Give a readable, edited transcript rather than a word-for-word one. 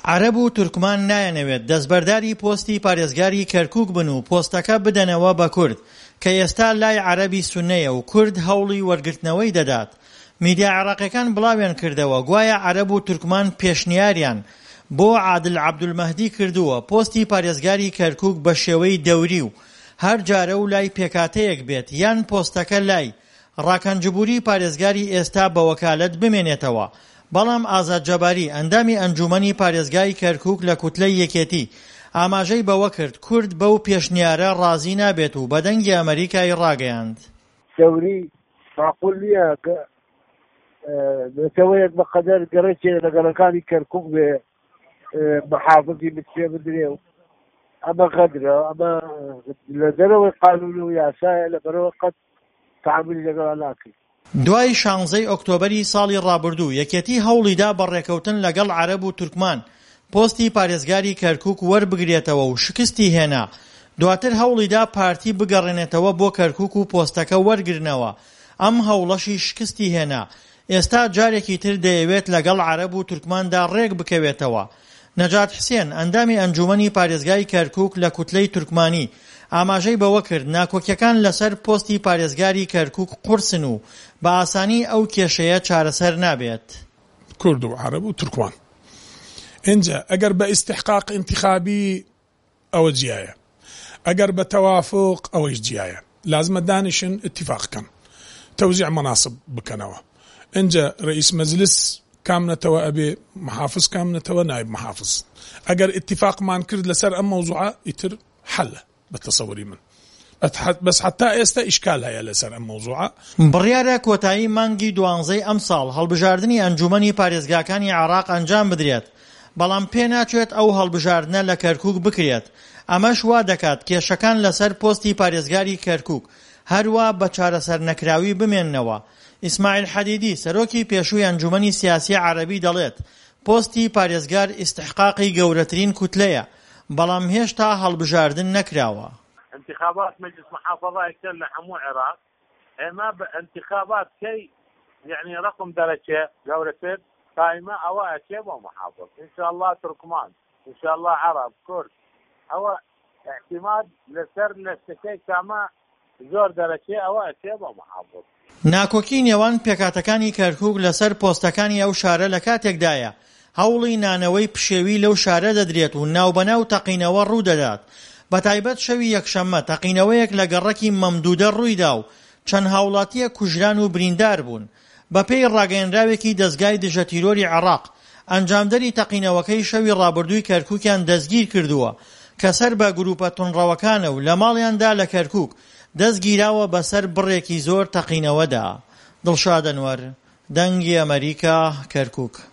عەرەب و تورکمان نایەنەوێت دەستبەرداری پۆستی پارێزگاری کەرکووک بن و پۆستەکە بدەنەوە بە کورد کە ئێستا لای عەرەبی سوننەیە و کورد هەوڵی وەرگرتنەوەی دەدات. میدیا عێراقیەکان بڵاویان کردەوە گوایە عەرەب و تورکمان پێشنیاریان بۆ عادل عەبدولمەهدی کردووە پۆستی پارێزگاری کەرکووک بە شێوەی دەوری و هەر جارە و لای پێکاتەیەک بێت یان پۆستەکە لای ڕاکەنجبووری پارێزگاری ئێستا بە وەکالەت بمێنێتەوە. بەڵام ئازاد جەباری ئەندامی ئەنجومەنی پارێزگای کەرکووک لە کوتلەی یەکێتی ئاماژەی بەوە کرد کورد بەو پێشنیارە ڕازی نابێت و بەدەنگی ئەمریکای ڕاگەیاند. دەوری معقول نییە کە نەتەوەیەک بەقەدەر گەڕێکێ لەگەڵەکانی کەرکووک بێ محافظی بچێ بدرێ و ئەمە غەدرە، ئەمە لە دەرەوەی قانون و یاسایە لەبەرەوە قەت تعاملی لەگەڵ ناکەین. دوای 16 ئۆکتۆبەری ساڵی ڕابردوو یەکێتی هەوڵیدا بەڕێکەوتن لەگەڵ عەرەب و تورکمان پۆستی پارێزگاری کەرکووک وەربگرێتەوە و شکستی هێنا. دواتر هەوڵیدا پارتی بگەڕێنێتەوە بۆ کەرکووک و پۆستەکە وەرگرنەوە. ئەم هەوڵەشی شکستی هێنا. ئێستا جارێکی تر دەیەوێت لەگەڵ عەرەب و تورکماندا ڕێک بکەوێتەوە. نەجات حسێن ئەندامی ئەنجومەنی پارێزگای کەرکووک لە کوتلەی تورکمانی ئاماژەی بەوە کرد ناکۆکیەکان لەسەر پۆستی پارێزگاری کەرکووک قورسن و بە ئاسانی ئەو کێشەیە چارەسەر نابێت. کورد و عەرەب و تورکمان اینجا ئەگەر بە ئیستحقاق انتخابی ئەوە جیایە، ئەگەر بە تەوافق ئەوەش جیایە. لازمە دانیشن اتفاقکەن تەوزیع مەناسب بکەنەوە. اینجا ڕئیس مەجلس کامنەتەوە ئەبێ، محافظ کامنەتەوە نایب محافظ. ئەگەر اتفاقمان کرد لەسەر ئەم مەوزوعە ئیتر حەلە بەتەسەوری من. بەس حتا ئێستا ئیشکال هەیە لەسەر ئەم مەوزوعە. بڕیارە کۆتایی مانگی 12 ئەم ساڵ هەڵبژاردننی ئەنجومەنی پارێزگاکانی عێراق ئەنجام بدرێت، بەڵام پێ ناچێت ئەو هەڵبژاردنە لە کەرکووک بکرێت. ئەمەش وا دەکات کێشەکان لەسەر پۆستی پارێزگاری کەرکووک هەروە بە چارەسەر نەکراوی بمێننەوە. ئیسماعیل حەدیدی سەرۆکی پێشووی ئەنجومەنی سیاسی عەرەبی دەڵێت پۆستی پارێزگار ئیستحقاقی گەورەترین کوتلەیە، بەڵام هێشتا هەڵبژاردن نەکراوە. انتخابات مجلس محافظة يكتل لحمو عراق اما بانتخابات كي يعني رقم درجة جورتين قائمة او اكيب ومحافظ ان شاء الله تركمان ان شاء الله عرب كرد او اعتماد لسر لستكي كما زور درجة او اكيب ومحافظ. ناکۆکی نێوان پێکاتەکانی کەرکووک لەسەر پۆستەکانی ئەو شارە لە کاتێکدایە هەوڵی نانەوەی پشێوی لەو شارە دەدرێت و ناوبەناو تەقینەوە ڕوودەدات. بەتایبەت شەوی یەکشەممە تەقینەوەیەک لە گەڕەکی مەمدودە ڕوویدا و چەند هاوڵاتیە کوژران و بریندار بوون. بەپێی ڕاگەیەنراوێکی دەستگای دژە تیرۆری عێراق ئەنجامدەری تەقینەوەکەی شەوی ڕابردووی کەرکووکیان دەستگیر کردووە کە سەر بە گروپە تونڕەوەکانە و لە ماڵیاندا لە کەرکووک دەستگیراوە بەسەر بڕێکی زۆر تەقینەوەدا. دڵشاد ئەنوەر، دەنگی ئەمریکا، کەرکووک.